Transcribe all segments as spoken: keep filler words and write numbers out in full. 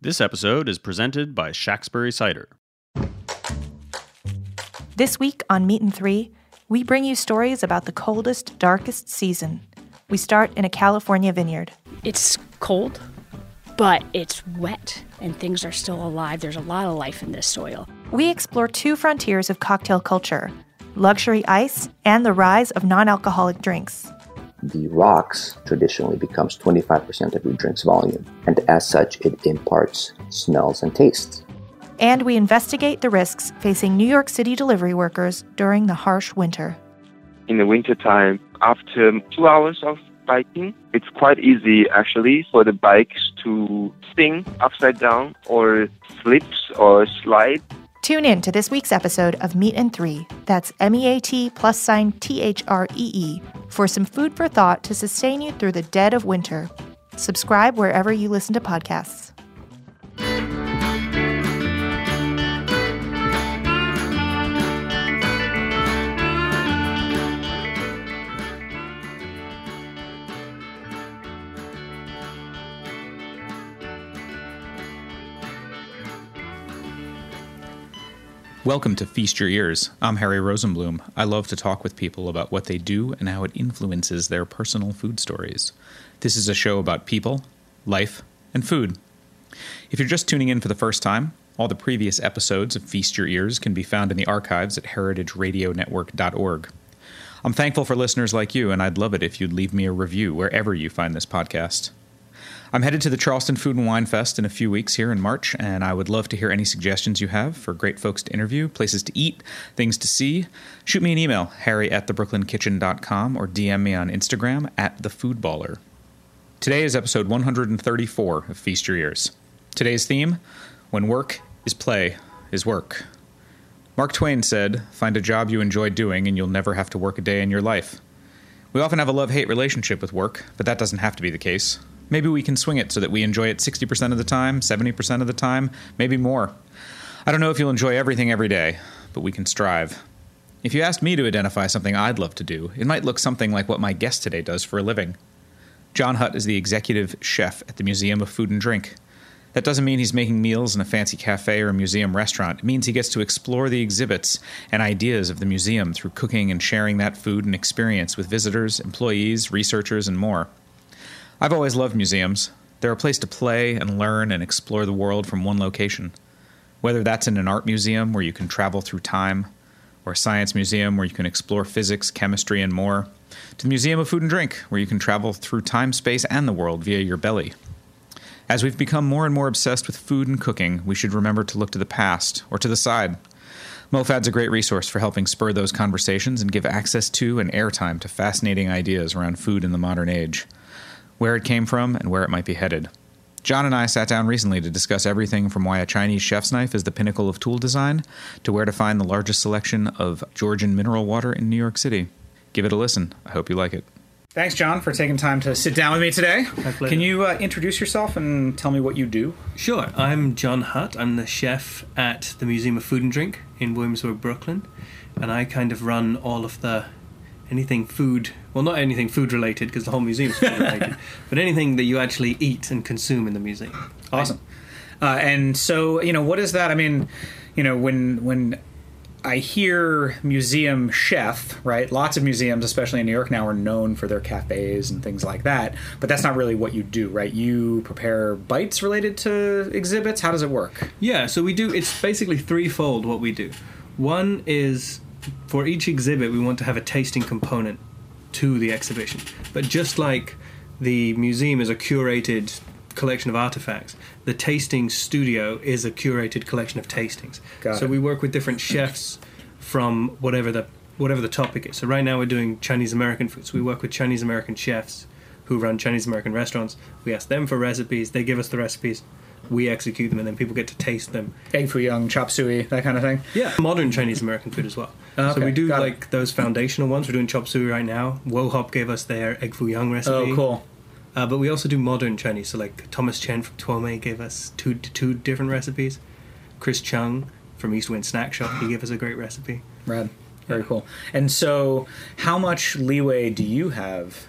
This episode is presented by Shacksbury Cider. This week on Meat and Three, we bring you stories about the coldest, darkest season. We start in a California vineyard. It's cold, but it's wet, and things are still alive. There's a lot of life in this soil. We explore two frontiers of cocktail culture, luxury ice and the rise of non-alcoholic drinks. The rocks traditionally becomes twenty-five percent of your drink's volume, and as such, it imparts smells and tastes. And we investigate the risks facing New York City delivery workers during the harsh winter. In the wintertime, after two hours of biking, it's quite easy actually for the bikes to spin upside down or slips or slide. Tune in to this week's episode of Meat and Three, that's M E A T plus sign T H R E E, for some food for thought to sustain you through the dead of winter. Subscribe wherever you listen to podcasts. Welcome to Feast Your Ears. I'm Harry Rosenblum. I love to talk with people about what they do and how it influences their personal food stories. This is a show about people, life, and food. If you're just tuning in for the first time, all the previous episodes of Feast Your Ears can be found in the archives at heritage radio network dot org. I'm thankful for listeners like you, and I'd love it if you'd leave me a review wherever you find this podcast. I'm headed to the Charleston Food and Wine Fest in a few weeks here in March, and I would love to hear any suggestions you have for great folks to interview, places to eat, things to see. Shoot me an email, harry at the brooklyn kitchen dot com, or D M me on Instagram at thefoodballer. Today is episode one hundred thirty-four of Feast Your Ears. Today's theme, when work is play is work. Mark Twain said, find a job you enjoy doing and you'll never have to work a day in your life. We often have a love-hate relationship with work, but that doesn't have to be the case. Maybe we can swing it so that we enjoy it sixty percent of the time, seventy percent of the time, maybe more. I don't know if you'll enjoy everything every day, but we can strive. If you asked me to identify something I'd love to do, it might look something like what my guest today does for a living. John Hutt is the executive chef at the Museum of Food and Drink. That doesn't mean he's making meals in a fancy cafe or a museum restaurant. It means he gets to explore the exhibits and ideas of the museum through cooking and sharing that food and experience with visitors, employees, researchers, and more. I've always loved museums. They're a place to play and learn and explore the world from one location. Whether that's in an art museum where you can travel through time, or a science museum where you can explore physics, chemistry, and more, to the Museum of Food and Drink where you can travel through time, space, and the world via your belly. As we've become more and more obsessed with food and cooking, we should remember to look to the past or to the side. MoFad's a great resource for helping spur those conversations and give access to and airtime to fascinating ideas around food in the modern age, where it came from, and where it might be headed. John and I sat down recently to discuss everything from why a Chinese chef's knife is the pinnacle of tool design to where to find the largest selection of Georgian mineral water in New York City. Give it a listen. I hope you like it. Thanks, John, for taking time to sit down with me today. My pleasure. Can you uh, introduce yourself and tell me what you do? Sure. I'm John Hutt. I'm the chef at the Museum of Food and Drink in Williamsburg, Brooklyn. And I kind of run all of the anything food, well, not anything food related because the whole museum is food related, but anything that you actually eat and consume in the museum. Awesome. Uh, and so, you know, what is that? I mean, you know, when when I hear museum chef, right? Lots of museums, especially in New York now, are known for their cafes and things like that. But that's not really what you do, right? You prepare bites related to exhibits. How does it work? Yeah, so we do, it's basically threefold what we do. One is, for each exhibit, we want to have a tasting component to the exhibition. But just like the museum is a curated collection of artifacts, the tasting studio is a curated collection of tastings. Got so it. we work with different chefs from whatever the whatever the topic is. So right now we're doing Chinese American food. So we work with Chinese American chefs who run Chinese American restaurants. We ask them for recipes, they give us the recipes, we execute them, and then people get to taste them. Egg foo young, chop suey, that kind of thing? Yeah, modern Chinese American food as well. Okay, so we do got it. like those foundational ones. We're doing chop suey right now. Wo Hop gave us their egg foo young recipe. Oh, cool. Uh, but we also do modern Chinese. So like Thomas Chen from Tuomei gave us two two different recipes. Chris Chung from East Wind Snack Shop, he gave us a great recipe. Rad. Very cool. And so how much leeway do you have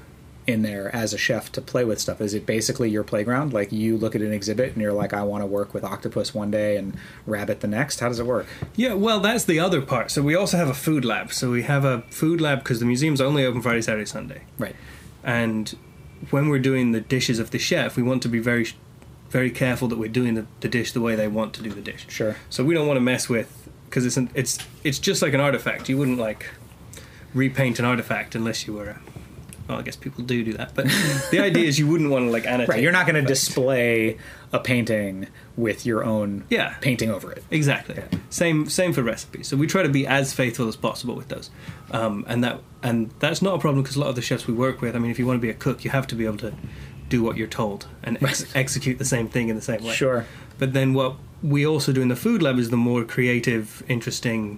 in there as a chef to play with stuff? Is it basically your playground? Like you look at an exhibit and you're like, I want to work with octopus one day and rabbit the next? How does it work? Yeah, well, that's the other part. So we also have a food lab. So we have a food lab because the museum's only open Friday, Saturday, Sunday. Right. And when we're doing the dishes of the chef, we want to be very, very careful that we're doing the, the dish the way they want to do the dish. Sure. So we don't want to mess with, because it's an, it's it's just like an artifact. You wouldn't like repaint an artifact unless you were a, well, I guess people do do that, but the idea is you wouldn't want to like annotate. Right, you're not going to but- display a painting with your own Yeah. painting over it. Exactly. Yeah. Same same for recipes. So we try to be as faithful as possible with those, um, and that and that's not a problem because a lot of the chefs we work with. I mean, if you want to be a cook, you have to be able to do what you're told and ex- Right. execute the same thing in the same way. Sure. But then what we also do in the food lab is the more creative, interesting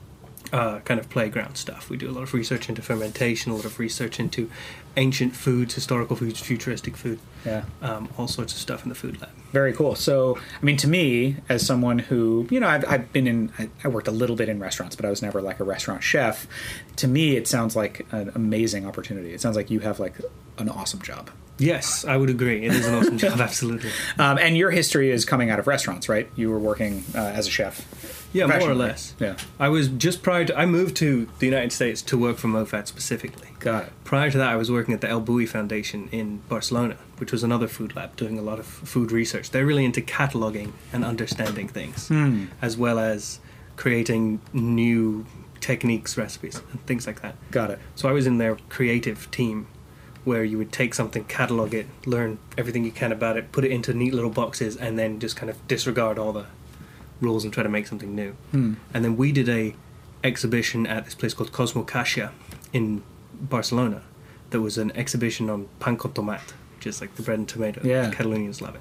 uh, kind of playground stuff. We do a lot of research into fermentation, a lot of research into ancient foods, historical foods, futuristic food, Yeah. um, all sorts of stuff in the food lab. Very cool. So, I mean, to me, as someone who, you know, I've, I've been in, I, I worked a little bit in restaurants, but I was never like a restaurant chef. To me, it sounds like an amazing opportunity. It sounds like you have like an awesome job. Yes, I would agree. It is an awesome job, absolutely. Um, and your history is coming out of restaurants, right? You were working uh, as a chef. Yeah, more or professionally. less. Yeah. I was just prior to, I moved to the United States to work for MoFad specifically. Got it. Prior to that, I was working at the El Bui Foundation in Barcelona, which was another food lab doing a lot of food research. They're really into cataloging and understanding things, Hmm. as well as creating new techniques, recipes, and things like that. Got it. So I was in their creative team, where you would take something, catalog it, learn everything you can about it, put it into neat little boxes, and then just kind of disregard all the rules and try to make something new. Hmm. And then we did a exhibition at this place called Cosmo Casia in Barcelona. That was an exhibition on pan con tomate, which is like the bread and tomato. Yeah. Catalonians love it.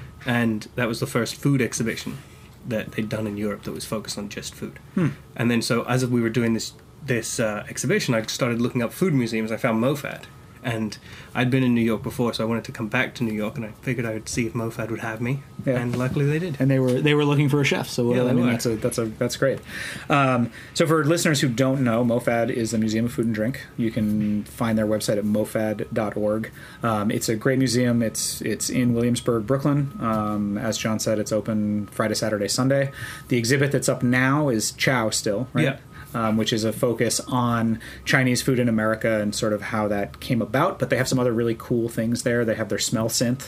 And that was the first food exhibition that they'd done in Europe that was focused on just food. Hmm. And then so as we were doing this this uh, exhibition, I started looking up food museums. I found MoFad. And I'd been in New York before, so I wanted to come back to New York, and I figured I would see if MoFad would have me. Yeah. And luckily they did. And they were they were looking for a chef, so Yeah, uh, they I mean were. that's a that's a that's great. Um, so for listeners who don't know, MoFad is the Museum of Food and Drink. You can find their website at mofad dot org. Um, it's a great museum. It's it's in Williamsburg, Brooklyn. Um, as John said, it's open Friday, Saturday, Sunday. The exhibit that's up now is Chow still, right? Yeah. Um, which is a focus on Chinese food in America and sort of how that came about. But they have some other really cool things there. They have their smell synth,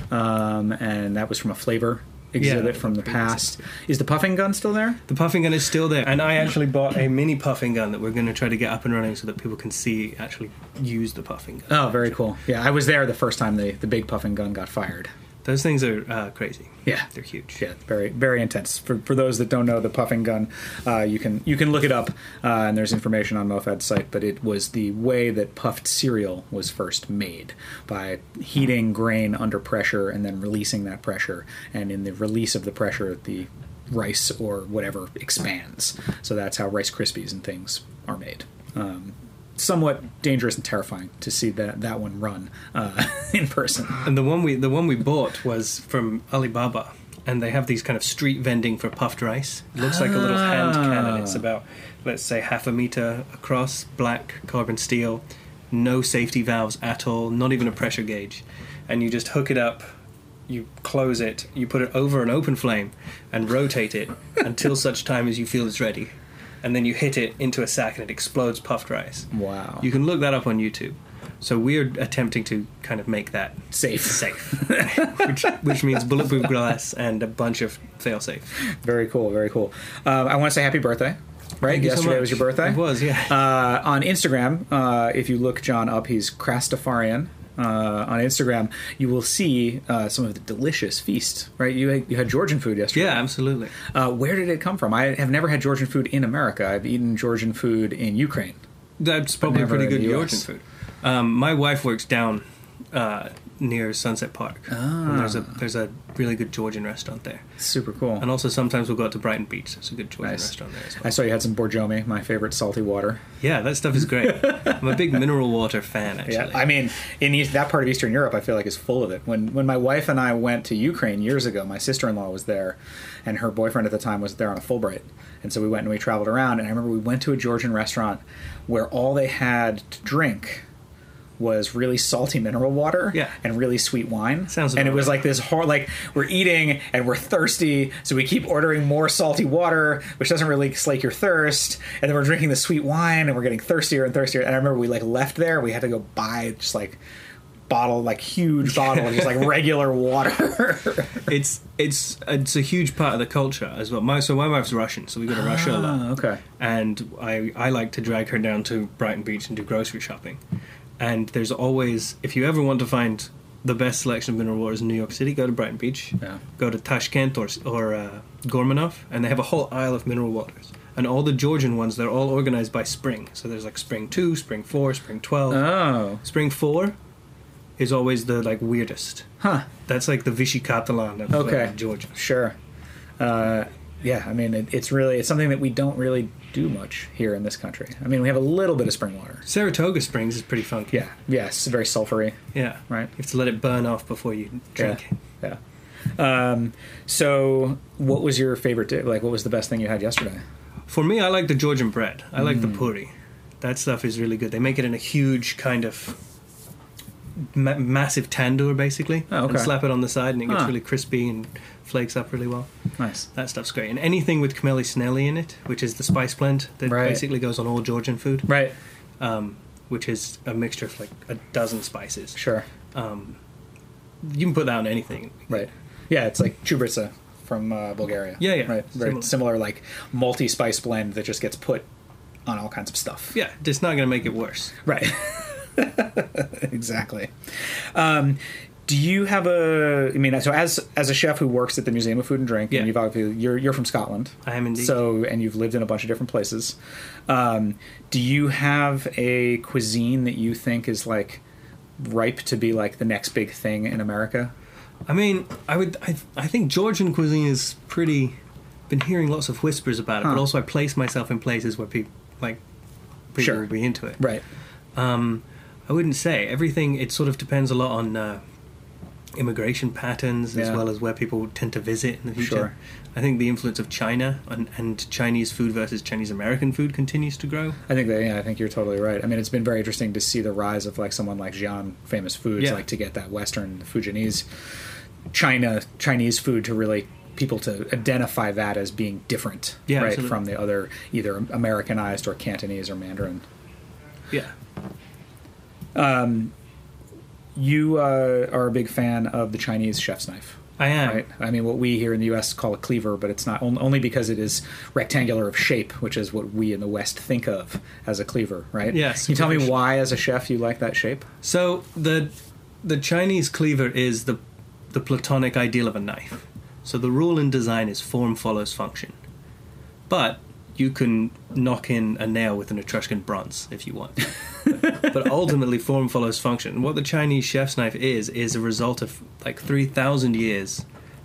um, and that was from a flavor exhibit Yeah, from the previously. past. Is the puffing gun still there? The puffing gun is still there. And I actually bought a mini puffing gun that we're going to try to get up and running so that people can see, actually use the puffing gun. Oh, very cool. Yeah, I was there the first time the, the big puffing gun got fired. Those things are uh, crazy. Yeah. They're huge. Yeah, very very intense. For for those that don't know the puffing gun, uh, you can you can look it up, uh, and there's information on MoFad's site. But it was the way that puffed cereal was first made, by heating grain under pressure and then releasing that pressure. And in the release of the pressure, the rice or whatever expands. So that's how Rice Krispies and things are made. Um, somewhat dangerous and terrifying to see that that one run uh, in person. And the one we the one we bought was from Alibaba, and they have these kind of street vending for puffed rice. It looks like a little hand cannon. It's about, let's say, half a meter across, black carbon steel, no safety valves at all, not even a pressure gauge, and you just hook it up. You close it, you put it over an open flame, and rotate it until such time as you feel it's ready. And then you hit it into a sack and it explodes puffed rice. Wow. You can look that up on YouTube. So we're attempting to kind of make that Safe. safe, which, which means bulletproof glass and a bunch of fail-safe. Very cool, very cool. Um, I want to say happy birthday. Right? Thank you so Yesterday much. was your birthday? It was, yeah. Uh, on Instagram, uh, if you look John up, he's Crastafarian. Uh, on Instagram, you will see uh, some of the delicious feast, right? You had, you had Georgian food yesterday. Yeah, absolutely. Uh, where did it come from? I have never had Georgian food in America. I've eaten Georgian food in Ukraine. That's probably never pretty in good the U Georgian S. food. Um, my wife works down uh, near Sunset Park. Ah. And there's a there's a really good Georgian restaurant there. Super cool. And also sometimes we'll go out to Brighton Beach. There's a good Georgian Nice. restaurant there as well. I saw you had some Borjomi, my favorite salty water. Yeah, that stuff is great. I'm a big mineral water fan, actually. Yeah, I mean, in East, that part of Eastern Europe, I feel like is full of it. When when my wife and I went to Ukraine years ago, my sister-in-law was there, and her boyfriend at the time was there on a Fulbright, and so we went and we traveled around. And I remember we went to a Georgian restaurant where all they had to drink was really salty mineral water Yeah. and really sweet wine. Sounds and it about was right. like this whole, like, we're eating and we're thirsty, so we keep ordering more salty water, which doesn't really slake your thirst. And then we're drinking the sweet wine and we're getting thirstier and thirstier. And I remember we like left there, we had to go buy just like bottle, like huge bottle of just like regular water. It's it's it's a huge part of the culture as well. My so my wife's Russian, so we go to Russia a lot. Oh, okay. And I I like to drag her down to Brighton Beach and do grocery shopping. And there's always, if you ever want to find the best selection of mineral waters in New York City, go to Brighton Beach. Yeah. Go to Tashkent or or uh, Gormanov, and they have a whole aisle of mineral waters. And all the Georgian ones, they're all organized by spring. So there's like spring two, spring four, spring twelve. Oh. Spring four is always the like weirdest. Huh. That's like the Vichy Catalan of Okay. uh, Georgia. Sure. Uh, yeah, I mean, it, it's really, it's something that we don't really do much here in this country. I mean, we have a little bit of spring water. Saratoga Springs is pretty funky. Yeah. Yes, very sulfury. Yeah. Right. You have to let it burn off before you drink. Yeah. Yeah. Um, so what was your favorite di- like what was the best thing you had yesterday? For me, I like the Georgian bread. I like the Mm. puri. That stuff is really good. They make it in a huge kind of ma- massive tandoor, basically. Oh, okay. And slap it on the side, and it gets Huh. really crispy and flakes up really well. Nice. That stuff's great. And anything with Camelli Snelli in it, which is the spice blend that Right. basically goes on all Georgian food, Right. um, which is a mixture of like a dozen spices. Sure. Um, you can put that on anything. Right. Yeah, it's like chubritsa from uh, Bulgaria. Yeah, yeah. Right. Very Similar. similar, like multi-spice blend that just gets put on all kinds of stuff. Yeah, it's not going to make it worse. Right. Exactly. Um, do you have a? I mean, so as as a chef who works at the Museum of Food and Drink, Yeah. and you've obviously you're you're from Scotland. I am indeed. So, and you've lived in a bunch of different places. Um, do you have a cuisine that you think is like ripe to be like the next big thing in America? I mean, I would. I, I think Georgian cuisine is pretty. Been hearing lots of whispers about it, Huh. but also I place myself in places where people like people Sure. will be into it. Right. Um, I wouldn't say everything. It sort of depends a lot on uh, immigration patterns as Yeah. well as where people tend to visit in the future. Sure. I think the influence of China and, and Chinese food versus Chinese American food continues to grow. I think that, yeah, I think you're totally right. I mean, it's been very interesting to see the rise of like someone like Xi'an Famous Foods, Yeah. like to get that Western Fujianese China Chinese food to really people to identify that as being different, Yeah, right, absolutely. from the other either Americanized or Cantonese or Mandarin. Yeah. You uh, are a big fan of the Chinese chef's knife. I am. Right. I mean, what we here in the U S call a cleaver, but it's not on- only because it is rectangular of shape, which is what we in the West think of as a cleaver, right? Yes, Can you tell me cleaver. why, as a chef, you like that shape? So the the Chinese cleaver is the the platonic ideal of a knife. So the rule in design is form follows function. But you can knock in a nail with an Etruscan bronze if you want. But ultimately form follows function. And what the Chinese chef's knife is is a result of like three thousand years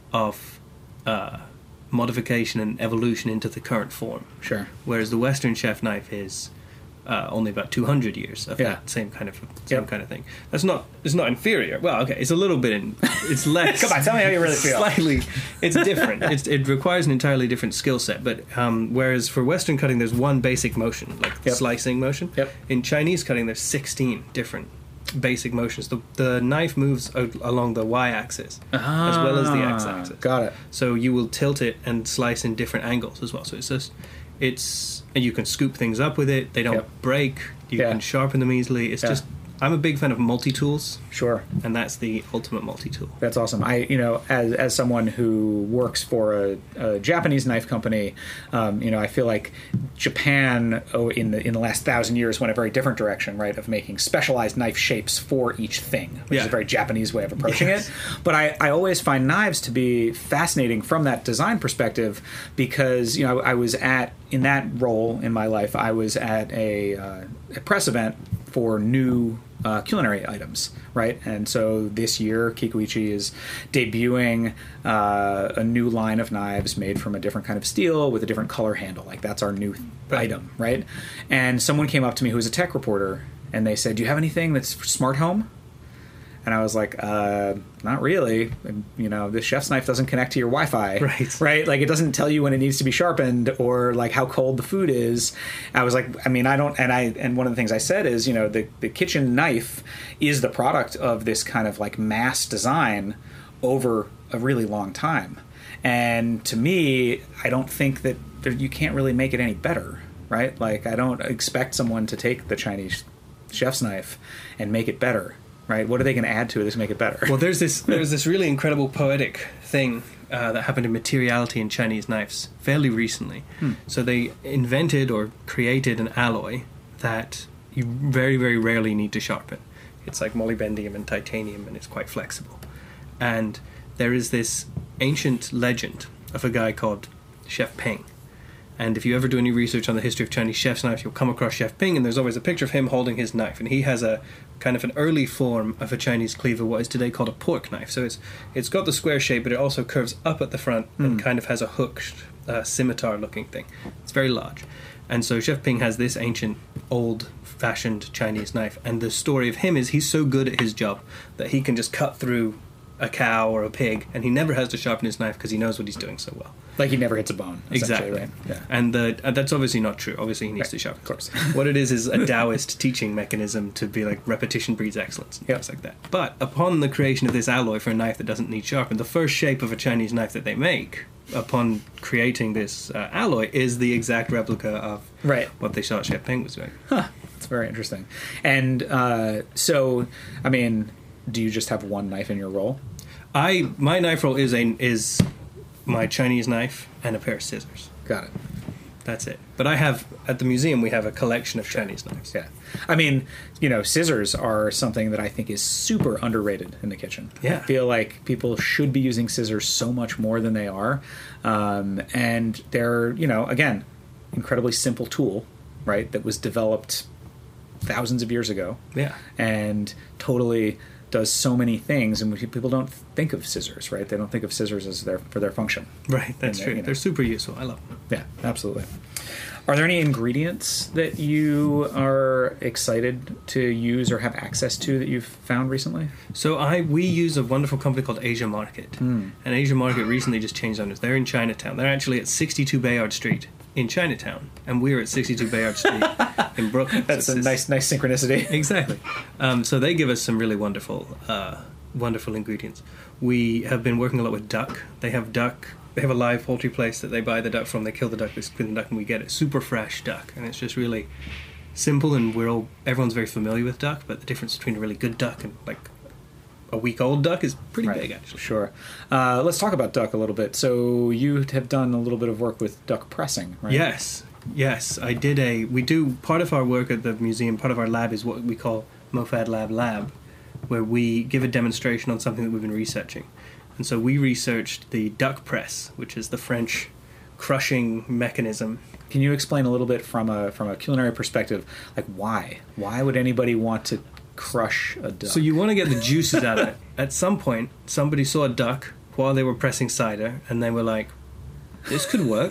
of uh, modification and evolution into the current form. Sure. Whereas the Western chef knife is uh, only about two hundred years of Yeah. that same kind of same Yep. kind of thing. That's not it's not inferior. Well, okay, it's a little bit in it's less. Come on, tell me how you really feel. Slightly, it's different. It's, it requires an entirely different skill set. But um, whereas for Western cutting, there's one basic motion, like the Yep. slicing motion. Yep. In Chinese cutting, there's sixteen different basic motions. The the knife moves a- along the y-axis as well as the Ah, x-axis. Got it. So you will tilt it and slice in different angles as well. So it's just, it's, and you can scoop things up with it. They don't Yep. break. You Yeah. can sharpen them easily. It's Yeah. just, I'm a big fan of multi-tools, Sure. and that's the ultimate multi-tool. That's awesome. I, you know, as as someone who works for a, a Japanese knife company, um, you know, I feel like Japan, oh, in the in the last thousand years, went a very different direction, right, of making specialized knife shapes for each thing, which is Yeah. a very Japanese way of approaching Yes. it. But I, I always find knives to be fascinating from that design perspective because, you know, I, I was at in that role in my life, I was at a, uh, a press event for new uh, culinary items, right? And so this year, Kikuichi is debuting uh, a new line of knives made from a different kind of steel with a different color handle. Like that's our new Right. item, right? And someone came up to me who was a tech reporter, and they said, "Do you have anything that's for smart home?" And I was like, uh, not really. And, you know, this chef's knife doesn't connect to your Wi-Fi. Right. Right? Like, it doesn't tell you when it needs to be sharpened or, like, how cold the food is. I was like, I mean, I don't... And I and one of the things I said is, you know, the, the kitchen knife is the product of this kind of, like, mass design over a really long time. And to me, I don't think that there, you can't really make it any better, right? Like, I don't expect someone to take the Chinese chef's knife and make it better. Right? What are they going to add to it to make it better? Well, there's this there's this really incredible poetic thing uh, that happened in materiality in Chinese knives fairly recently. Hmm. So they invented or created an alloy that you very, very rarely need to sharpen. It's like molybdenum and titanium, and it's quite flexible. And there is this ancient legend of a guy called Chef Ping. And if you ever do any research on the history of Chinese chef's knives, you'll come across Chef Ping, and there's always a picture of him holding his knife. And he has a kind of an early form of a Chinese cleaver, what is today called a pork knife. So it's it's got the square shape, but it also curves up at the front and Mm. kind of has a hooked uh, scimitar-looking thing. It's very large. And so Chef Ping has this ancient, old-fashioned Chinese knife. And the story of him is he's so good at his job that he can just cut through a cow or a pig, and he never has to sharpen his knife because he knows what he's doing so well. Like, he never hits a bone. Exactly. Right? Yeah. And the, uh, that's obviously not true. Obviously, he needs Right. to sharpen. Of course. What it is is a Taoist teaching mechanism to be like repetition breeds excellence and Yep. things like that. But upon the creation of this alloy for a knife that doesn't need sharpened, the first shape of a Chinese knife that they make upon creating this uh, alloy is the exact replica of Right. what they saw Chef Ping was doing. Huh. That's very interesting. And uh, so, I mean, do you just have one knife in your roll? I my knife roll is a is my Chinese knife and a pair of scissors. Got it. That's it. But I have at the museum we have a collection of Chinese knives. Yeah. I mean, you know, scissors are something that I think is super underrated in the kitchen. Yeah. I feel like people should be using scissors so much more than they are. Um, and they're, you know, again, incredibly simple tool, right, that was developed thousands of years ago. Yeah. And totally does so many things, and people don't think of scissors, right? They don't think of scissors as their for their function. Right, that's And, true. you know. They're super useful. I love them. Yeah, absolutely. Are there any ingredients that you are excited to use or have access to that you've found recently? So I we use a wonderful company called Asia Market. And Asia Market recently just changed owners. They're in Chinatown. They're actually at sixty-two Bayard Street in Chinatown, and we're at sixty-two Bayard Street in Brooklyn. That's So a it's nice, nice synchronicity. Exactly. Um, so they give us some really wonderful, uh, wonderful ingredients. We have been working a lot with duck. They have duck. They have a live poultry place that they buy the duck from. They kill the duck, they skin the duck, and we get it super fresh duck. And it's just really simple. And we're all everyone's very familiar with duck, but the difference between a really good duck and like a week old duck is pretty Right. big, actually. Sure. Uh, let's talk about duck a little bit. So you have done a little bit of work with duck pressing, right? Yes, yes. I did a. We do part of our work at the museum. Part of our lab is what we call MoFad Lab Lab, where we give a demonstration on something that we've been researching. And so we researched the duck press, which is the French crushing mechanism. Can you explain a little bit from a from a culinary perspective, like why? Why would anybody want to crush a duck? So you want to get the juices out of it. At some point, somebody saw a duck while they were pressing cider, and they were like, "This could work."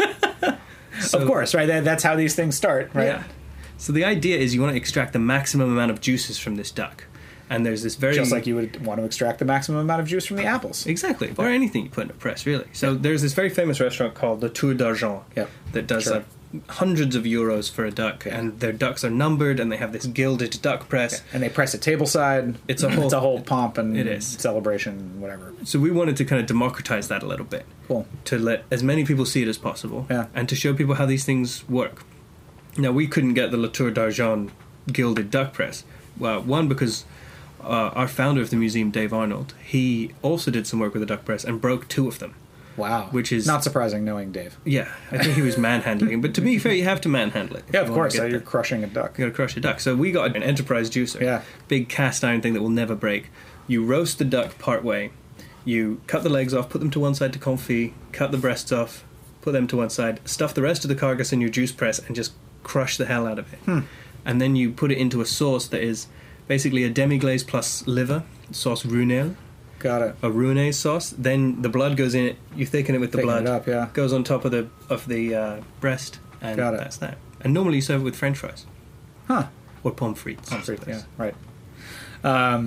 So- of course, right? That, that's how these things start, right? Yeah. So the idea is you want to extract the maximum amount of juices from this duck. And there's this very... Just like you would want to extract the maximum amount of juice from the apples. Exactly. Or anything you put in a press, really. So there's this very famous restaurant called the Tour d'Argent Yep. that does Sure. uh, hundreds of euros for a duck. Yeah. And their ducks are numbered, and they have this gilded duck press. And they press it tableside. It's a whole- it's a whole pomp and It is. celebration, whatever. So we wanted to kind of democratize that a little bit. Cool. To let as many people see it as possible. Yeah. And to show people how these things work. Now, we couldn't get the La Tour d'Argent gilded duck press. Well, one, because... Uh, our founder of the museum, Dave Arnold, he also did some work with the duck press and broke two of them. Wow. Which is- not surprising knowing Dave. Yeah, I think he was manhandling. But to be fair, you have to manhandle it. if Yeah, you of wanna course. get So the- you're crushing a duck. You gotta crush a duck. So we got an enterprise juicer. Yeah. Big cast iron thing that will never break. You roast the duck part way. You cut the legs off, put them to one side to confit, cut the breasts off, put them to one side, stuff the rest of the carcass in your juice press, and just crush the hell out of it. Hmm. And then you put it into a sauce that is basically a demi-glace plus liver, sauce Runel, Got it. a Rounaise sauce. Then the blood goes in it. You thicken it with the Thicken blood. it up, yeah. Goes on top of the of the uh, breast, and Got it. that's that. And normally you serve it with French fries Huh. or pommes frites. Pommes frites, I suppose. yeah, right. Um,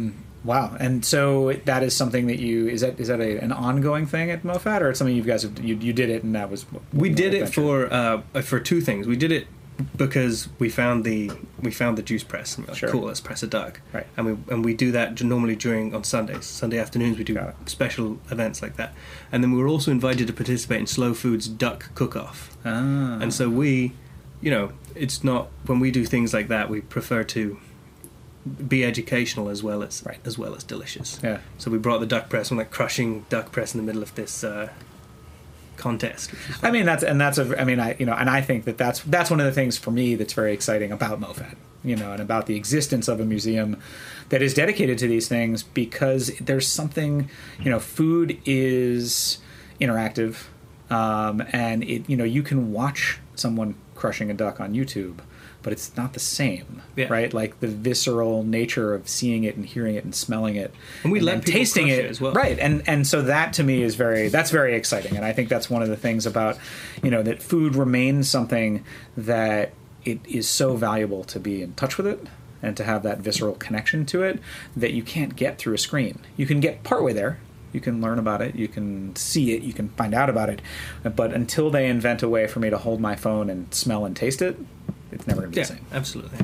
Wow. And so that is something that you, is that is that a, an ongoing thing at MoFat, or it's something you guys have, you, you did it and that was... We did it for uh, for two things. We did it because we found the we found the juice press and we were like, Sure. cool, let's press a duck. Right. And we and we do that normally during on Sundays. Sunday afternoons we do Got it. special events like that. And then we were also invited to participate in Slow Food's duck cook-off. Ah. And so we, you know, it's not, when we do things like that, we prefer to be educational as well as Right. as well as delicious. Yeah. So we brought the duck press and like crushing duck press in the middle of this uh, contest. Which was I mean, that's, and that's a, I mean, I, you know, and I think that that's, that's one of the things for me that's very exciting about MoFat, you know, and about the existence of a museum that is dedicated to these things, because there's something, you know, food is interactive, um, and it, you know, you can watch someone crushing a duck on YouTube, but it's not the same, Yeah. right? Like the visceral nature of seeing it and hearing it and smelling it, And we let then people tasting crush it, it as well. right? And and so that to me is very, that's very exciting, and I think that's one of the things about, you know, that food remains something that it is so valuable to be in touch with it and to have that visceral connection to it that you can't get through a screen. You can get partway there. You can learn about it, you can see it, you can find out about it, but until they invent a way for me to hold my phone and smell and taste it, it's never going to be yeah, the same. absolutely.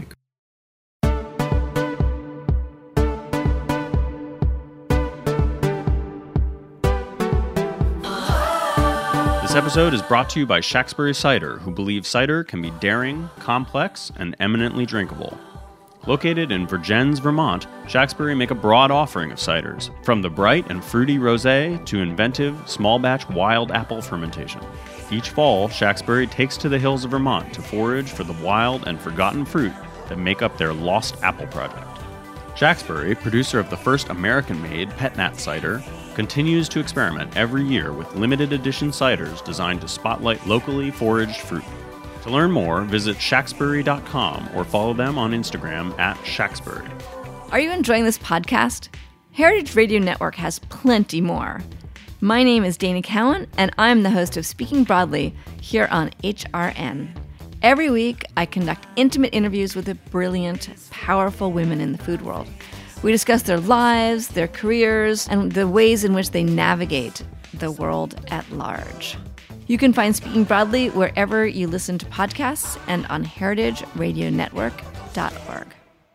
This episode is brought to you by Shaxbury Cider, who believe cider can be daring, complex, and eminently drinkable. Located in Vergennes, Vermont, Shaxbury make a broad offering of ciders, from the bright and fruity rosé to inventive, small-batch wild apple fermentation. Each fall, Shaxbury takes to the hills of Vermont to forage for the wild and forgotten fruit that make up their Lost Apple Project. Shaxbury, producer of the first American-made Pet Nat cider, continues to experiment every year with limited edition ciders designed to spotlight locally foraged fruit. To learn more, visit shaxbury dot com or follow them on Instagram at Shaxbury. Are you enjoying this podcast? Heritage Radio Network has plenty more. My name is Dana Cowan, and I'm the host of Speaking Broadly here on H R N. Every week, I conduct intimate interviews with the brilliant, powerful women in the food world. We discuss their lives, their careers, and the ways in which they navigate the world at large. You can find Speaking Broadly wherever you listen to podcasts and on heritage radio network dot org.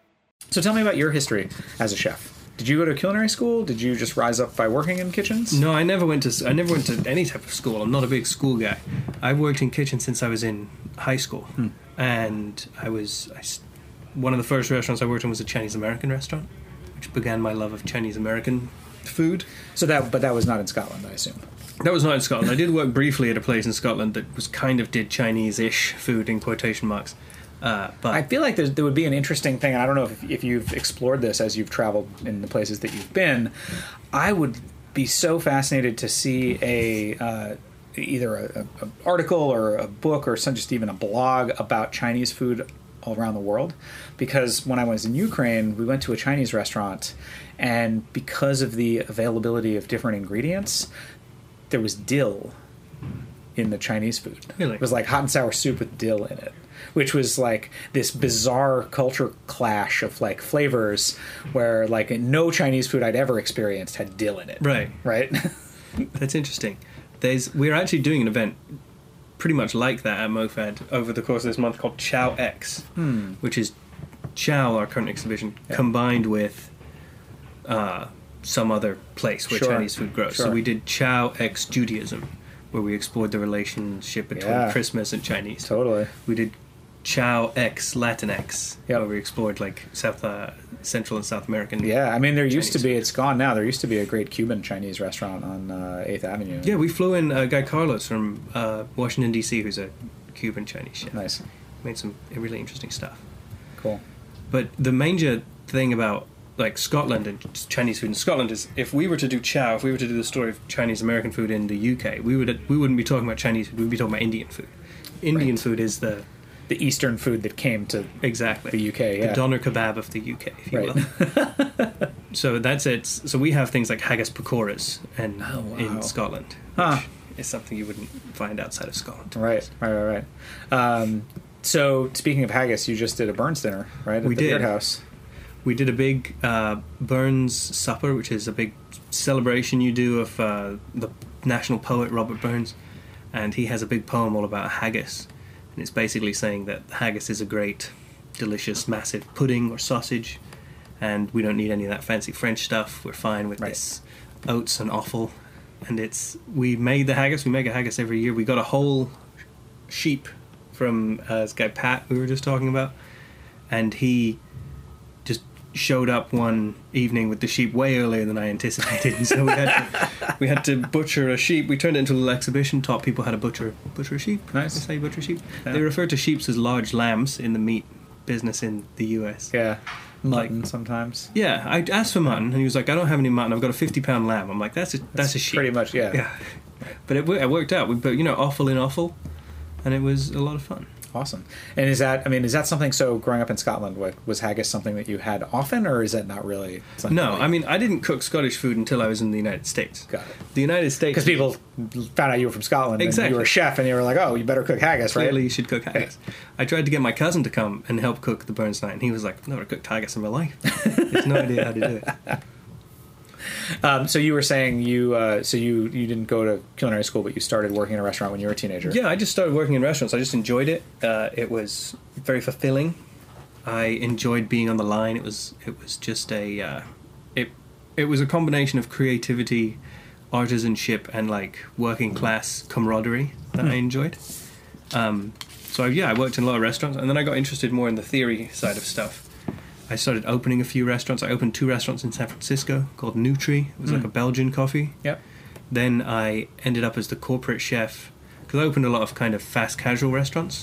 So tell me about your history as a chef. Did you go to culinary school? Did you just rise up by working in kitchens? No, I never went to. I never went to any type of school. I'm not a big school guy. I've worked in kitchens since I was in high school, hmm. and I was I, one of the first restaurants I worked in was a Chinese American restaurant, which began my love of Chinese American food. So that, but that was not in Scotland, I assume. That was not in Scotland. I did work briefly at a place in Scotland that was kind of did Chinese-ish food in quotation marks. Uh, but I feel like there would be an interesting thing, and I don't know if, if you've explored this as you've traveled in the places that you've been. I would be so fascinated to see a uh, either a, a, a article or a book or some, just even a blog about Chinese food all around the world. Because when I was in Ukraine, we went to a Chinese restaurant, and because of the availability of different ingredients, there was dill in the Chinese food. Really? It was like hot and sour soup with dill in it, which was like this bizarre culture clash of like flavors where like no Chinese food I'd ever experienced had dill in it. Right. Right? That's interesting. There's we're actually doing an event pretty much like that at MoFad over the course of this month called Chow X, Hmm. which is Chow, our current exhibition, Yeah. combined with uh, some other place where Sure. Chinese food grows. Sure. So we did Chow X Judaism, where we explored the relationship between Yeah. Christmas and Chinese. Totally. We did Chow X Latinx, Yep. where we explored like South, uh, Central and South American. Yeah, I mean, there used to Chinese be, food. it's gone now, there used to be a great Cuban Chinese restaurant on uh, eighth Avenue. Yeah, we flew in a guy Carlos from uh, Washington, D C, who's a Cuban Chinese chef. Nice. Made some really interesting stuff. Cool. But the major thing about like Scotland and Chinese food in Scotland is if we were to do chow, if we were to do the story of Chinese American food in the U K, we would we wouldn't be talking about Chinese food, we'd be talking about Indian food. Indian Right. food is the The Eastern food that came to exactly the U K, yeah. the doner kebab of the U K, if you Right. will. So that's it. So we have things like haggis pakoras and Oh, wow. in Scotland, which Huh. is something you wouldn't find outside of Scotland. Right, right, right, right. Um, so, speaking of haggis, you just did a Burns dinner, right? At We the did. Beard House. we did a big uh, Burns supper, which is a big celebration you do of uh, the national poet Robert Burns, and he has a big poem all about haggis, and it's basically saying that haggis is a great, delicious, massive pudding or sausage, and we don't need any of that fancy French stuff. We're fine with Right. this oats and offal, and it's we made the haggis. We make a haggis every year. We got a whole sheep from uh, this guy Pat we were just talking about, and he just showed up one evening with the sheep way earlier than I anticipated, and so we had to, we had to butcher a sheep. We turned it into a little exhibition, taught people how to butcher butcher a sheep. Nice. That's how you butcher sheep. Yeah. They refer to sheep as large lambs in the meat business in the U S. Yeah. Mutton sometimes. Yeah, I asked for mutton, and he was like, "I don't have any mutton. I've got a fifty pound lamb." I'm like, "That's a that's, a sheep." Pretty much, yeah. Yeah, but it, wo- it worked out. We put you know offal in offal, and it was a lot of fun. Awesome. And is that, I mean, is that something, so growing up in Scotland, what, was haggis something that you had often, or is that not really something? No, that I mean, I didn't cook Scottish food until I was in the United States. Got it. The United States... Because people found out you were from Scotland, and Exactly. you were a chef, and you were like, oh, you better cook haggis, right? Clearly you should cook haggis. I tried to get my cousin to come and help cook the Burns night, and he was like, I've never cooked haggis in my life. He has no idea how to do it. Um, so you were saying you, uh, so you, you didn't go to culinary school, but you started working in a restaurant when you were a teenager. Yeah, I just started working in restaurants. I just enjoyed it. Uh, it was very fulfilling. I enjoyed being on the line. It was it was just a uh, it it was a combination of creativity, artisanship, and like working class camaraderie that I enjoyed. Um, so yeah, I worked in a lot of restaurants, and then I got interested more in the theory side of stuff. I started opening a few restaurants. I opened two restaurants in San Francisco called Nutri. It was like a Belgian coffee. Yep. Then I ended up as the corporate chef, because I opened a lot of kind of fast casual restaurants.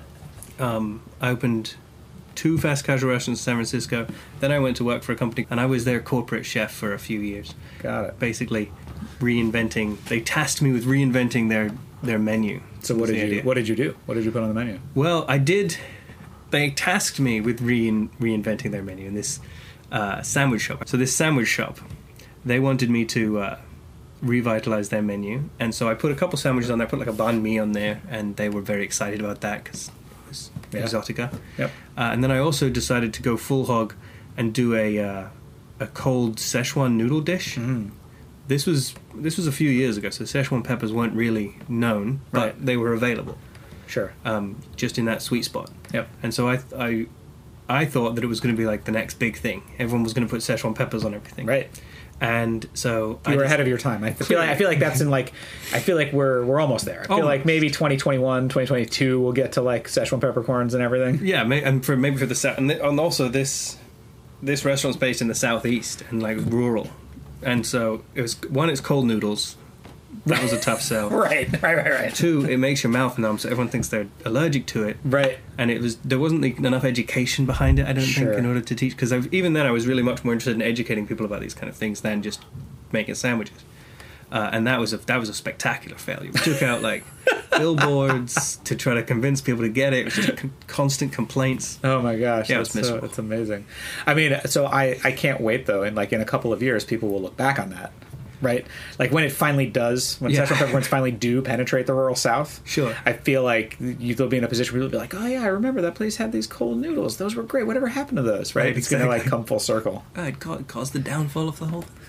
Um, I opened two fast casual restaurants in San Francisco. Then I went to work for a company, and I was their corporate chef for a few years. Got it. Basically, reinventing. They tasked me with reinventing their their menu. So what was did the you, idea. what did you do? What did you put on the menu? Well, I did. They tasked me with rein, reinventing their menu in this uh, sandwich shop. So this sandwich shop, they wanted me to uh, revitalize their menu, and so I put a couple sandwiches on there. I put like a banh mi on there, and they were very excited about that because it was Yeah. exotica. Yep. Uh, and then I also decided to go full hog and do a uh, a cold Szechuan noodle dish. Mm. This was this was a few years ago, so Szechuan peppers weren't really known, but Right. they were available. Sure. Um, just in that sweet spot. Yep. And so I, I, I thought that it was going to be like the next big thing. Everyone was going to put Szechuan peppers on everything. Right. And so You I were just- ahead of your time. I feel like I feel like that's in like I feel like we're we're almost there. I feel Almost. like maybe twenty twenty-one, twenty twenty-two we'll get to like Szechuan peppercorns and everything. Yeah, may, and for maybe for the south, and, th- and also this, this restaurant's based in the southeast and like rural, and so it was one. It's cold noodles. That was a tough sell. Right, right, right, right. Two, it makes your mouth numb, so everyone thinks they're allergic to it. Right. And it was there wasn't like, enough education behind it. I don't Sure. think in order to teach, because even then I was really much more interested in educating people about these kind of things than just making sandwiches. Uh, and that was a that was a spectacular failure. We took out like billboards to try to convince people to get it. It was just con- constant complaints. Oh my gosh, Yeah, it was that's, so, miserable. that's amazing. I mean, so I, I can't wait though, and like in a couple of years, people will look back on that, right? Like when it finally does, when Yeah. Szechuan peppercorns finally do penetrate the rural South. Sure. I feel like you, they'll be in a position where you'll be like, oh yeah, I remember that place had these cold noodles. Those were great. Whatever happened to those? Right? Right, It's gonna like exactly. come full circle. Uh, it ca- caused the downfall of the whole thing.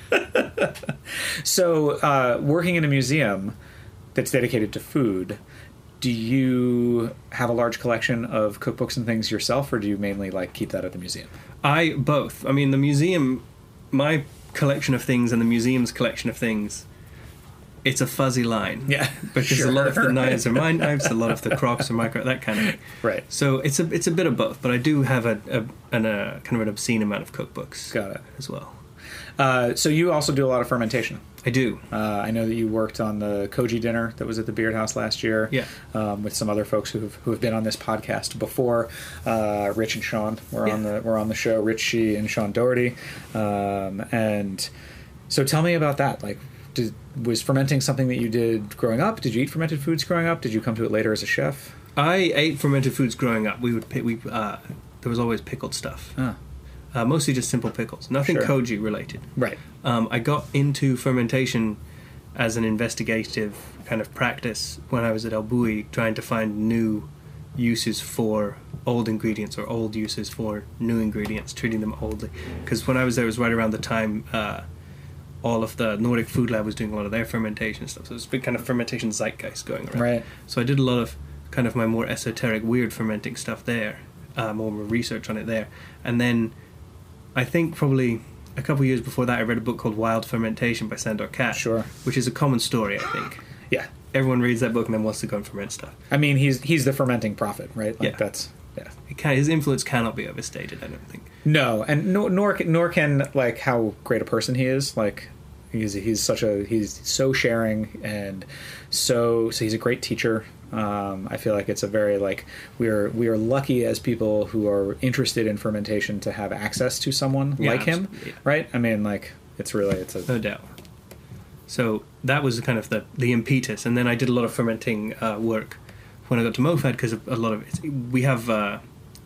So, uh, working in a museum that's dedicated to food, do you have a large collection of cookbooks and things yourself, or do you mainly like keep that at the museum? I both. I mean, the museum, my collection of things and the museum's collection of things, it's a fuzzy line. Yeah, because sure. a lot of the knives are my knives, a lot of the crocs are my crocs, that kind of thing. Right. So it's a it's a bit of both, but I do have a, a, an, a kind of an obscene amount of cookbooks. Got it. As well. Uh, so you also do a lot of fermentation. I do. Uh, I know that you worked on the Koji dinner that was at the Beard House last year. Yeah. Um, with some other folks who have who have been on this podcast before. Uh, Rich and Sean were on Yeah. the were on the show. Rich Shee and Sean Doherty. Um, and so tell me about that. Like, did, was fermenting something that you did growing up? Did you eat fermented foods growing up? Did you come to it later as a chef? I ate fermented foods growing up. We would pick, we uh, there was always pickled stuff. Ah. Uh, mostly just simple pickles, nothing Sure. koji related. Right. Um, I got into fermentation as an investigative kind of practice when I was at El Bui, trying to find new uses for old ingredients or old uses for new ingredients, treating them oldly. Because when I was there, it was right around the time uh, all of the Nordic Food Lab was doing a lot of their fermentation stuff. So there's a big kind of fermentation zeitgeist going around. Right. So I did a lot of kind of my more esoteric, weird fermenting stuff there, uh, more research on it there. And then I think probably a couple of years before that, I read a book called Wild Fermentation by Sandor Katz. Sure. Which is a common story, I think. Yeah. Everyone reads that book and then wants to go and ferment stuff. I mean, he's he's the fermenting prophet, right? Like Yeah. that's yeah. It can, his influence cannot be overstated, I don't think. No, and nor nor, nor can like how great a person he is. Like he's he's such a he's so sharing and so so he's a great teacher. Um, I feel like it's a very like we are we are lucky as people who are interested in fermentation to have access to someone Yeah, like him, absolutely, yeah. right? I mean, like it's really it's a No doubt. So that was kind of the, the impetus, and then I did a lot of fermenting uh, work when I got to MoFad because a lot of it, we have uh,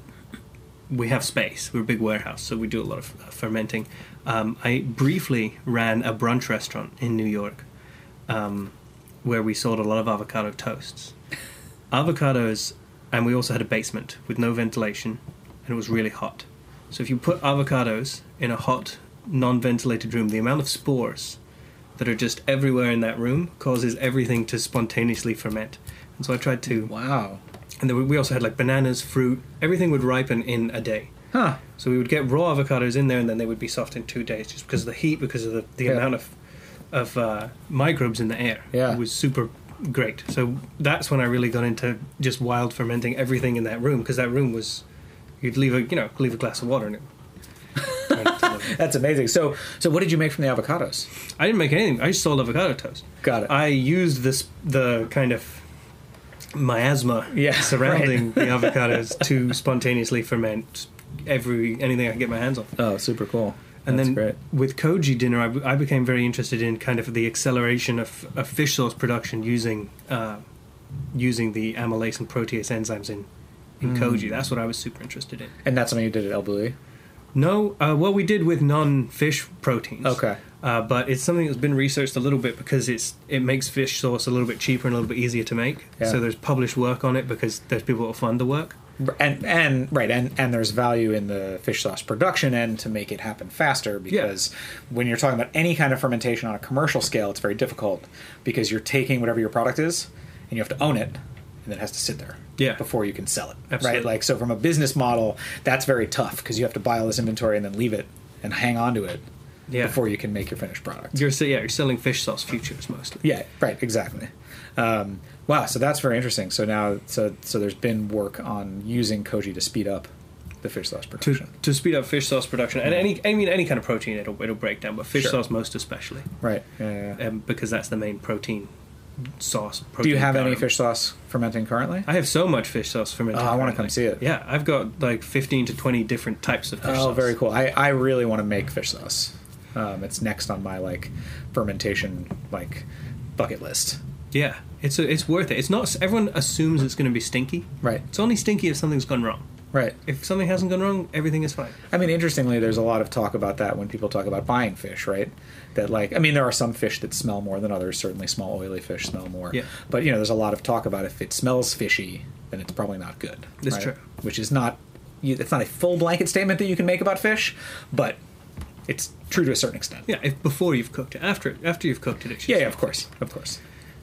we have space. We're a big warehouse, so we do a lot of uh, fermenting. Um, I briefly ran a brunch restaurant in New York um, where we sold a lot of avocado toasts. Avocados, and we also had a basement with no ventilation, and it was really hot. So if you put avocados in a hot, non-ventilated room, the amount of spores that are just everywhere in that room causes everything to spontaneously ferment. And so I tried to... wow. And then we also had like bananas, fruit, everything would ripen in a day. Huh. So we would get raw avocados in there and then they would be soft in two days just because of the heat, because of the, the Yeah. amount of of uh, microbes in the air. Yeah. It was super great. So that's when I really got into just wild fermenting everything in that room, because that room was... You'd leave a, you know, leave a glass of water in it. That's amazing. So so what did you make from the avocados? I didn't make anything. I just sold avocado toast. Got it. I used this the kind of miasma Yeah, surrounding right. the avocados to spontaneously ferment every anything I could get my hands on. Oh, super cool. And That's then great. with Koji dinner, I, be- I became very interested in kind of the acceleration of, of fish sauce production using uh, using the amylase and protease enzymes in in Mm. Koji. That's what I was super interested in. And that's something you did at El Bulli? No, uh, well, we did with non-fish proteins. Okay. Uh, but it's something that's been researched a little bit because it's it makes fish sauce a little bit cheaper and a little bit easier to make. Yeah. So there's published work on it because there's people that fund the work. And and right and, and there's value in the fish sauce production end to make it happen faster, because when you're talking about any kind of fermentation on a commercial scale, it's very difficult because you're taking whatever your product is and you have to own it, and then it has to sit there Yeah. before you can sell it. Absolutely. Right? Like so from a business model, that's very tough because you have to buy all this inventory and then leave it and hang on to it Yeah. before you can make your finished product. You're se- yeah, you're selling fish sauce futures mostly. Yeah, right, exactly. Um, wow, so that's very interesting. So now, so so there's been work on using Koji to speed up the fish sauce To production. to speed up fish sauce production, and any I mean any kind of protein, it'll it'll break down, but fish Sure. sauce most especially, Right. Yeah, yeah, yeah. um, because that's the main protein sauce. Protein Do you have any garum. fish sauce fermenting currently? I have so much fish sauce fermented. Oh, I wanna currently. come see it. Yeah, I've got like fifteen to twenty different types of fish Oh, sauce. very cool. I, I really want to make fish sauce. Um, it's next on my like fermentation like bucket list. Yeah, it's a, it's worth it. It's not. Everyone assumes it's going to be stinky. Right. It's only stinky if something's gone wrong. Right. If something hasn't gone wrong, everything is fine. I mean, interestingly, there's a lot of talk about that when people talk about buying fish, right? That like, I mean, there are some fish that smell more than others. Certainly, small oily fish smell more. Yeah. But you know, there's a lot of talk about if it smells fishy, then it's probably not good. That's right? true. Which is not, you- it's not a full blanket statement that you can make about fish, but it's true to a certain extent. Yeah, if before you've cooked it, after after you've cooked it, it should Yeah, yeah, smell of course, of course.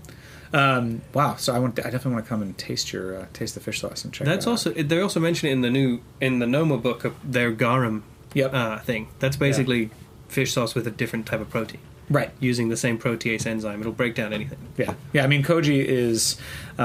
Um, wow. So I want, I definitely want to come and taste your uh, taste the fish sauce and check. That's that out. also they also mention it in the new in the Noma book of their garum Yep. uh, thing. That's basically fish sauce with a different type of protein. Right. Using the same protease enzyme, it'll break down anything. Yeah, yeah. I mean, Koji is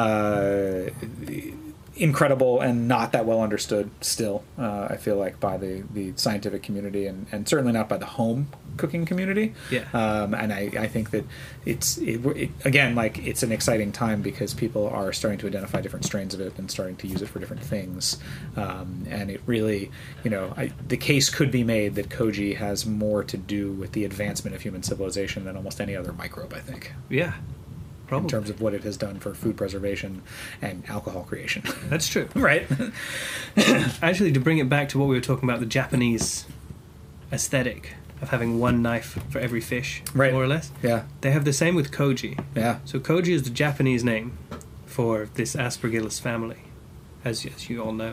uh, incredible and not that well understood still. Uh, I feel like by the, the scientific community and, and certainly not by the home cooking community. Yeah. Um, and I, I think that it's it, it, again like it's an exciting time because people are starting to identify different strains of it and starting to use it for different things. Um, and it really, you know, I, the case could be made that Koji has more to do with the advancement of human civilization than almost any other microbe. I think. Yeah, probably. In terms of what it has done for food preservation and alcohol creation. That's true. Right. Actually, to bring it back to what we were talking about, the Japanese aesthetic of having one knife for every fish, Right. more or less. Yeah. They have the same with Koji. Yeah. So Koji is the Japanese name for this Aspergillus family. as, as you all know.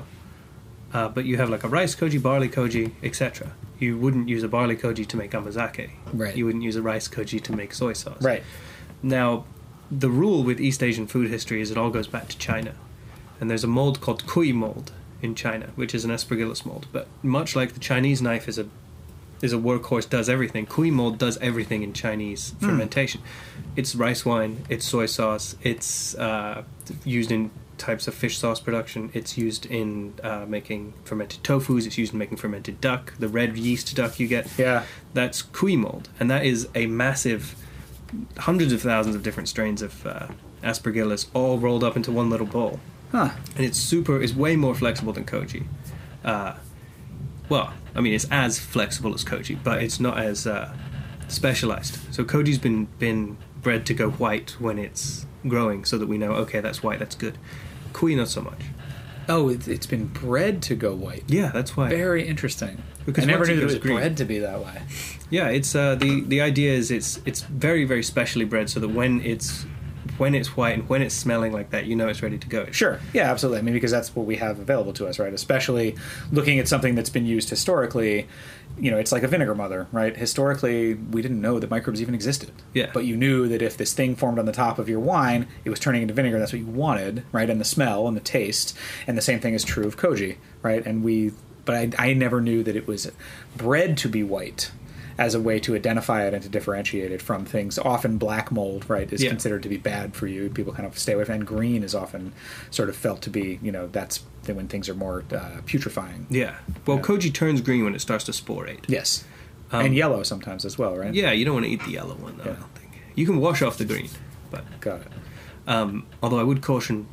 Uh, but you have like a rice koji, barley koji, et cetera. You wouldn't use a barley koji to make amazake. Right. You wouldn't use a rice koji to make soy sauce. Right. Now, the rule with East Asian food history is it all goes back to China. And there's a mold called kui mold in China, which is an aspergillus mold. But much like the Chinese knife is a is a workhorse, does everything, kui mold does everything in Chinese Hmm. fermentation. It's rice wine, it's soy sauce, it's uh, used in types of fish sauce production, it's used in uh, making fermented tofus, it's used in making fermented duck, the red yeast duck you get. Yeah. That's kui mold. And that is a massive, hundreds of thousands of different strains of uh, aspergillus all rolled up into one little bowl. Huh. And it's super, it's way more flexible than koji. Uh, well, I mean, it's as flexible as koji, but it's not as uh, specialized. So koji's been been bred to go white when it's growing, so that we know, okay, that's white, that's good. Kui, not so much. Oh, it, it's been bred to go white. Yeah, that's why. Very interesting. Because I never once it knew that it goes was green- bred to be that way. Yeah, it's uh, the the idea is it's it's very very specially bred, so that when it's when it's white and when it's smelling like that, you know it's ready to go. Sure. Yeah, absolutely. I mean, because that's what we have available to us, right? Especially looking at something that's been used historically. You know, it's like a vinegar mother, right? Historically, we didn't know that microbes even existed. Yeah. But you knew that if this thing formed on the top of your wine, it was turning into vinegar. That's what you wanted, right? And the smell and the taste. And the same thing is true of koji, right? And we, but I, I never knew that it was bred to be white as a way to identify it and to differentiate it from things. Often black mold, right, is Yeah. considered to be bad for you. People kind of stay away from it. And green is often sort of felt to be, you know, that's when things are more uh, putrefying. Yeah. Well, Yeah. koji turns green when it starts to sporate. Yes. Um, and yellow sometimes as well, right? Yeah, you don't want to eat the yellow one, though, Yeah. I don't think. You can wash off the green, but... Got it. Um, although I would caution,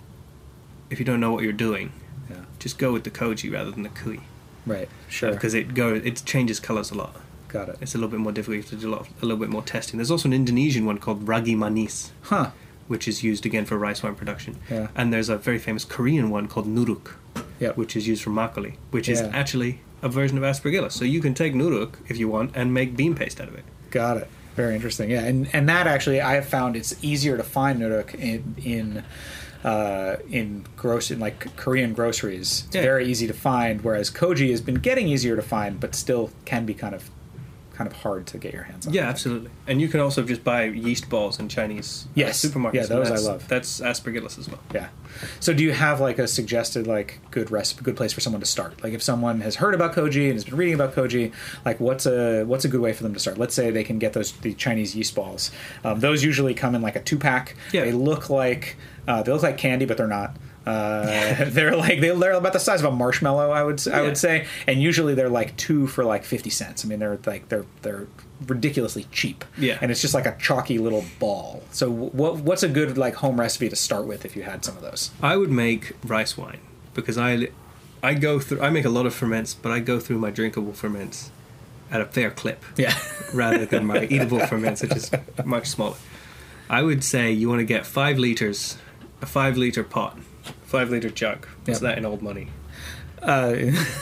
if you don't know what you're doing, Yeah. just go with the koji rather than the kui. Right. Sure. Because it go it changes colors a lot. Got it. It's a little bit more difficult. You have to do a, lot of, a little bit more testing. There's also an Indonesian one called ragi manis, Huh. which is used again for rice wine production. Yeah. And there's a very famous Korean one called nuruk, Yep. which is used for makgeolli, which is Yeah. actually a version of aspergillus. So you can take nuruk if you want and make bean paste out of it. Got it. Very interesting. Yeah, and and that actually I have found it's easier to find nuruk in in uh, in gross in like Korean groceries. It's Yeah. very easy to find, whereas koji has been getting easier to find, but still can be kind of kind of hard to get your hands on. Yeah, absolutely. And you can also just buy yeast balls in Chinese uh, Yes. supermarkets. Yeah, and those I that's- love. That's aspergillus as well. Yeah. So do you have like a suggested like good recipe, good place for someone to start? Like if someone has heard about koji and has been reading about koji, like what's a what's a good way for them to start? Let's say they can get those the Chinese yeast balls. Um, those usually come in like a two pack. Yeah. They look like uh, they look like candy, but they're not. Uh, they're like they're about the size of a marshmallow, I would I Yeah. would say, and usually they're like two for like fifty cents. I mean, they're like they're they're ridiculously cheap. Yeah. And it's just like a chalky little ball. So what what's a good like home recipe to start with if you had some of those? I would make rice wine because I, I go through. I make a lot of ferments, but I go through my drinkable ferments at a fair clip. Yeah. rather than my eatable ferments, which is much smaller. I would say you want to get five liters, a five liter pot, five liter jug. What's Yep. that in old money? Uh,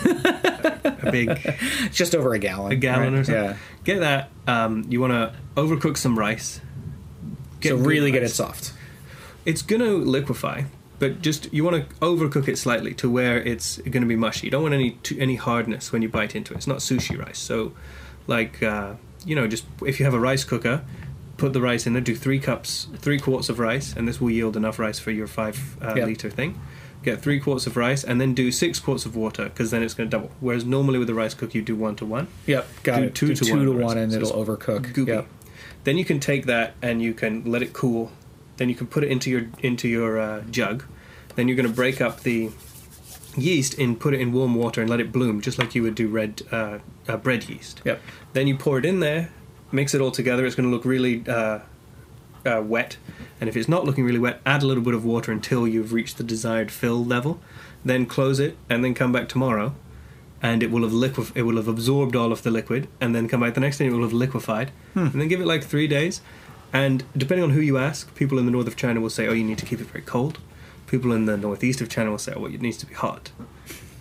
A big just over a gallon. a gallon right? or something. Yeah. Get that. Um, you want to overcook some rice. So good really get it rice. soft. It's going to liquefy, but just you want to overcook it slightly to where it's going to be mushy. You don't want any too, any hardness when you bite into it. It's not sushi rice. So, like uh, you know, just if you have a rice cooker, put the rice in there. Do three cups, three quarts of rice, and this will yield enough rice for your five uh, Yep. liter thing. Get three quarts of rice, and then do six quarts of water, because then it's going to double. Whereas normally with the rice cook, you do one to one. Yep. Got Do it. two Do to two one to rice. one, and So it'll it's overcook. goopy. Yep. Then you can take that and you can let it cool. Then you can put it into your into your uh, jug. Then you're going to break up the yeast and put it in warm water and let it bloom, just like you would do red uh, uh, bread yeast. Yep. Then you pour it in there, mix it all together. It's going to look really uh, uh, wet. And if it's not looking really wet, add a little bit of water until you've reached the desired fill level. Then close it, and then come back tomorrow, and it will have liquef- It will have absorbed all of the liquid, and then come back the next day. It will have liquefied, Hmm. and then give it like three days. And depending on who you ask, people in the north of China will say, "Oh, you need to keep it very cold." People in the northeast of China will say, "Oh, well, it needs to be hot."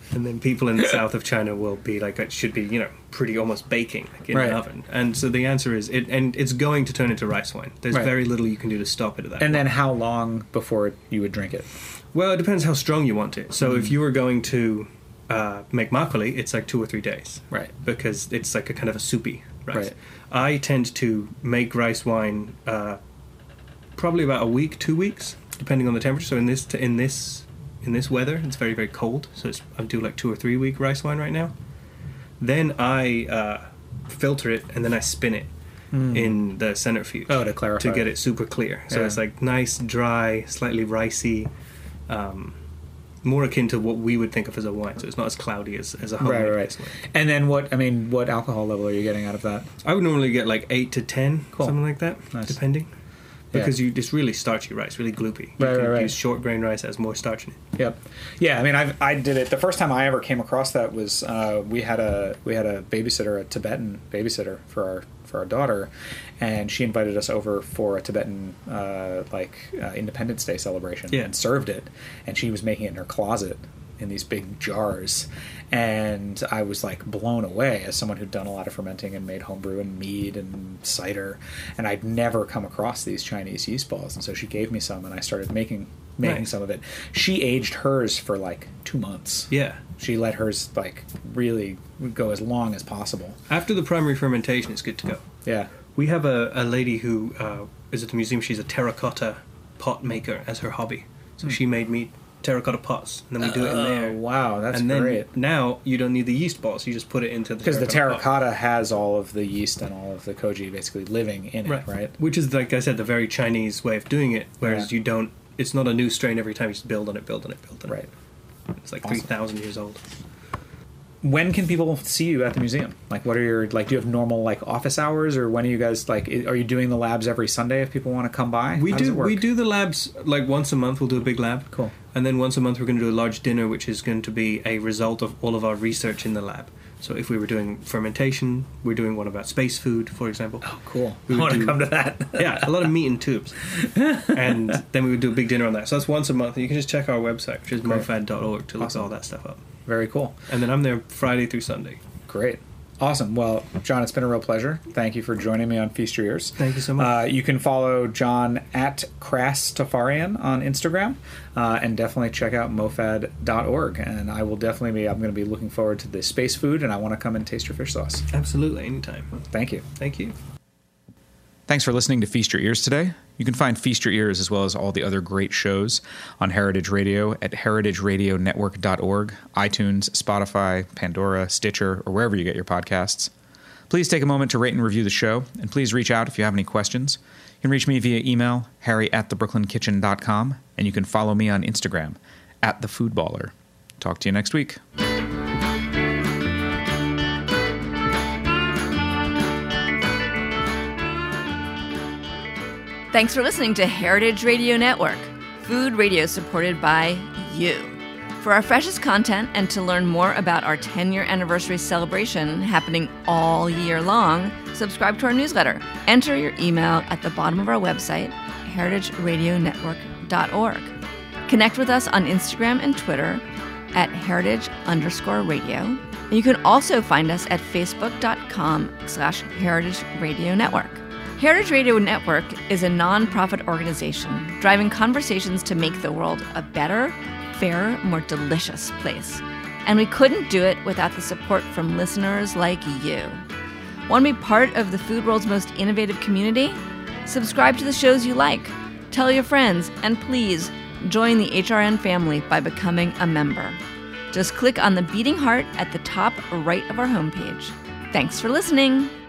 And then people in the south of China will be like, it should be, you know, pretty almost baking like in Right. an oven. And so the answer is, it, and it's going to turn into rice wine. There's Right. very little you can do to stop it at that And point. then how long before you would drink it? Well, it depends how strong you want it. So Mm. if you were going to uh, make makgeolli, it's like two or three days. Right. Because it's like a kind of a soupy rice. Right. I tend to make rice wine uh, probably about a week, two weeks, depending on the temperature. So in this in this in this weather, it's very very cold. So it's, I'm doing like two or three week rice wine right now. Then I uh, filter it and then I spin it Mm. in the centrifuge. Oh, to clarify. to get it super clear. So Yeah. it's like nice, dry, slightly ricey, um, more akin to what we would think of as a wine. So it's not as cloudy as, as a homemade Right, right, rice right. wine. And then what, I mean, what alcohol level are you getting out of that? I would normally get like eight to ten, Cool. something like that, Nice. depending. Yeah. Because you it's really starchy rice, really gloopy. You Right, can right, right. use short grain rice that has more starch in it. Yep. Yeah, I mean, I I did it. The first time I ever came across that was uh, we had a we had a babysitter, a Tibetan babysitter for our for our daughter, and she invited us over for a Tibetan uh, like uh, Independence Day celebration. Yeah. And served it, and she was making it in her closet in these big jars, and I was like blown away as someone who'd done a lot of fermenting and made homebrew and mead and cider, and I'd never come across these Chinese yeast balls, and so she gave me some, and I started making making Nice. some of it. She aged hers for like two months. Yeah. She let hers like really go as long as possible. After the primary fermentation, it's good to go. Yeah. We have a, a lady who uh, is at the museum. She's a terracotta pot maker as her hobby. So Hmm. she made me terracotta pots, and then we do it in there. Oh, wow, that's and then great. now you don't need the yeast balls. You just put it into the Because the terracotta pot. terracotta has all of the yeast and all of the koji basically living in it, Right. right? Which is, like I said, the very Chinese way of doing it, whereas Yeah. you don't, it's not a new strain every time, you just build on it, build on it, build on Right. it. It's like Awesome. three thousand years old. When can people see you at the museum? Like, what are your, like, do you have normal, like, office hours, or when are you guys, like, i- are you doing the labs every Sunday if people want to come by? We How does do it work? we do the labs like once a month. We'll do a big lab. Cool. And then once a month we're going to do a large dinner, which is going to be a result of all of our research in the lab. So if we were doing fermentation, we're doing one about space food, for example. Oh, cool. We I would want to do- come to that. Yeah, a lot of meat in tubes. And then we would do a big dinner on that. So that's once a month. And you can just check our website, which is Great. mofad dot org, to look Awesome. all that stuff up. Very cool. And then I'm there Friday through Sunday. Great. Awesome. Well, John, it's been a real pleasure. Thank you for joining me on Feast Your Ears. Thank you so much. Uh, you can follow John at Crass Tafarian on Instagram, uh, and definitely check out mofad dot org. And I will definitely be, I'm going to be looking forward to the space food, and I want to come and taste your fish sauce. Absolutely, anytime. Thank you. Thank you. Thanks for listening to Feast Your Ears today. You can find Feast Your Ears as well as all the other great shows on Heritage Radio at heritage radio network dot org, iTunes, Spotify, Pandora, Stitcher, or wherever you get your podcasts. Please take a moment to rate and review the show, and please reach out if you have any questions. You can reach me via email, harry at the brooklyn kitchen dot com, and you can follow me on Instagram, at the foodballer. Talk to you next week. Thanks for listening to Heritage Radio Network, food radio supported by you. For our freshest content and to learn more about our ten-year anniversary celebration happening all year long, subscribe to our newsletter. Enter your email at the bottom of our website, heritage radio network dot org. Connect with us on Instagram and Twitter at heritage underscore radio. And you can also find us at facebook.com slash heritage radio network. Heritage Radio Network is a nonprofit organization driving conversations to make the world a better, fairer, more delicious place. And we couldn't do it without the support from listeners like you. Want to be part of the food world's most innovative community? Subscribe to the shows you like, tell your friends, and please join the H R N family by becoming a member. Just click on the beating heart at the top right of our homepage. Thanks for listening.